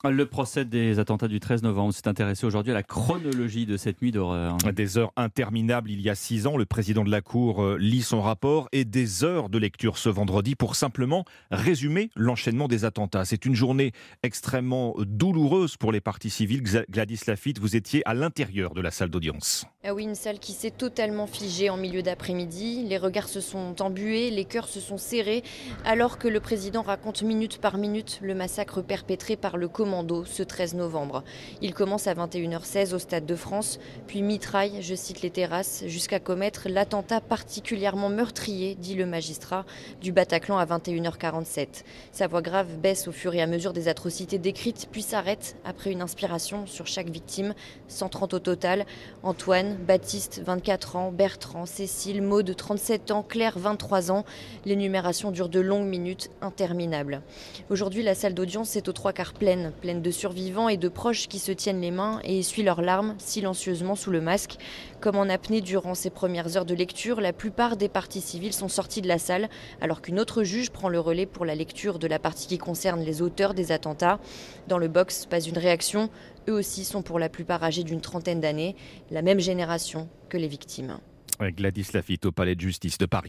Le procès des attentats du 13 novembre s'est intéressé aujourd'hui à la chronologie de cette nuit d'horreur. Des heures interminables il y a 6 ans, le président de la Cour lit son rapport et des heures de lecture ce vendredi pour simplement résumer l'enchaînement des attentats. C'est une journée extrêmement douloureuse pour les parties civiles. Gladys Lafitte, vous étiez à l'intérieur de la salle d'audience. Ah oui, une salle qui s'est totalement figée en milieu d'après-midi. Les regards se sont embués, les cœurs se sont serrés, alors que le président raconte minute par minute le massacre perpétré par le commando ce 13 novembre. Il commence à 21h16 au Stade de France, puis mitraille, je cite les terrasses, jusqu'à commettre l'attentat particulièrement meurtrier, dit le magistrat, du Bataclan à 21h47. Sa voix grave baisse au fur et à mesure des atrocités décrites, puis s'arrête après une inspiration sur chaque victime, 130 au total. Antoine, Baptiste, 24 ans, Bertrand, Cécile, Maude, 37 ans, Claire, 23 ans. L'énumération dure de longues minutes, interminables. Aujourd'hui, la salle d'audience est aux trois quarts pleine de survivants et de proches qui se tiennent les mains et essuient leurs larmes silencieusement sous le masque. Comme en apnée durant ces premières heures de lecture, la plupart des parties civiles sont sorties de la salle, alors qu'une autre juge prend le relais pour la lecture de la partie qui concerne les auteurs des attentats. Dans le box, pas une réaction. Eux aussi sont pour la plupart âgés d'une trentaine d'années, la même génération que les victimes. Gladys Lafitte au Palais de justice de Paris.